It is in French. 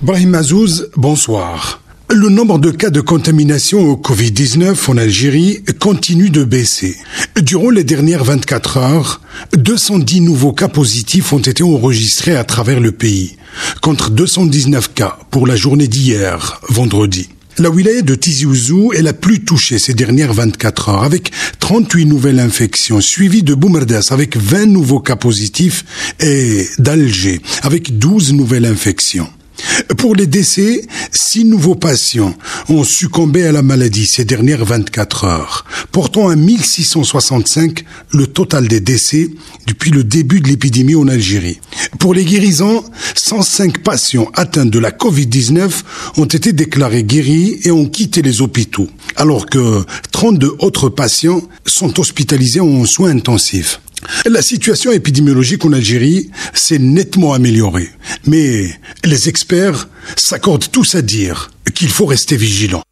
Brahim Azouz, bonsoir. Le nombre de cas de contamination au Covid-19 en Algérie continue de baisser. Durant les dernières 24 heures, 210 nouveaux cas positifs ont été enregistrés à travers le pays, contre 219 cas pour la journée d'hier, vendredi. La wilaya de Tizi Ouzou est la plus touchée ces dernières 24 heures, avec 38 nouvelles infections, suivies de Boumerdas avec 20 nouveaux cas positifs et d'Alger avec 12 nouvelles infections. Pour les décès, 6 nouveaux patients ont succombé à la maladie ces dernières 24 heures, portant à 1665 le total des décès depuis le début de l'épidémie en Algérie. Pour les guérisons, 105 patients atteints de la Covid-19 ont été déclarés guéris et ont quitté les hôpitaux, alors que 32 autres patients sont hospitalisés en soins intensifs. La situation épidémiologique en Algérie s'est nettement améliorée, mais les experts s'accordent tous à dire qu'il faut rester vigilant.